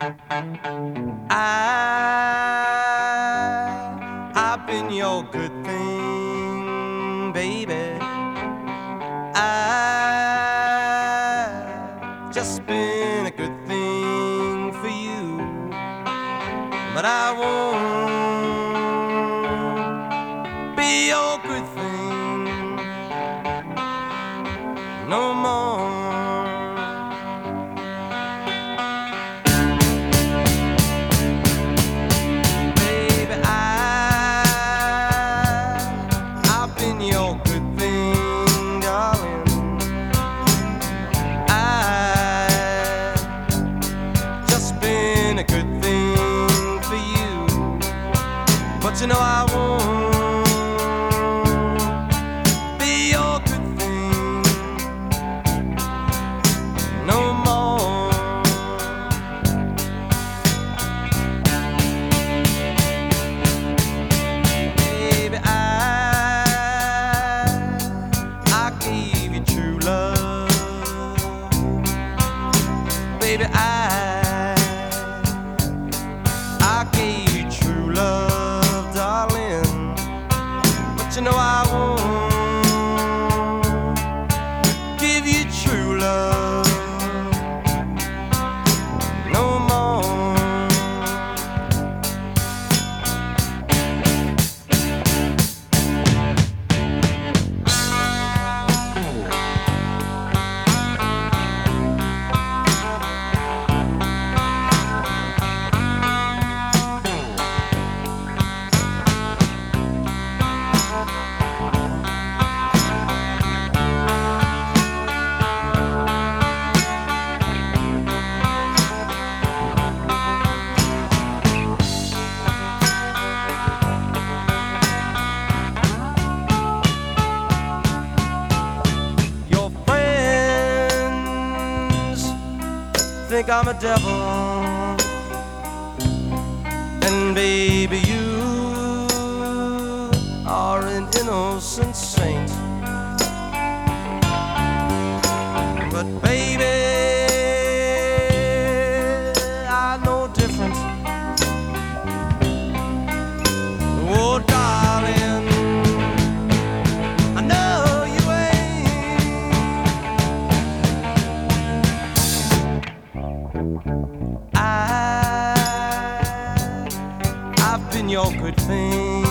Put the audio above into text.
I've been your good thing, baby. I've just been a good thing for you, but I won't be your good thing no more. But you know I won't be your good thing no more. Baby, I gave you true love. Baby, I gave you true love, darling, but you know I won't give you true love no more. Think I'm a devil, and baby you are an innocent saint. But baby, I know different. Oh darling, I know you I've been your good thing.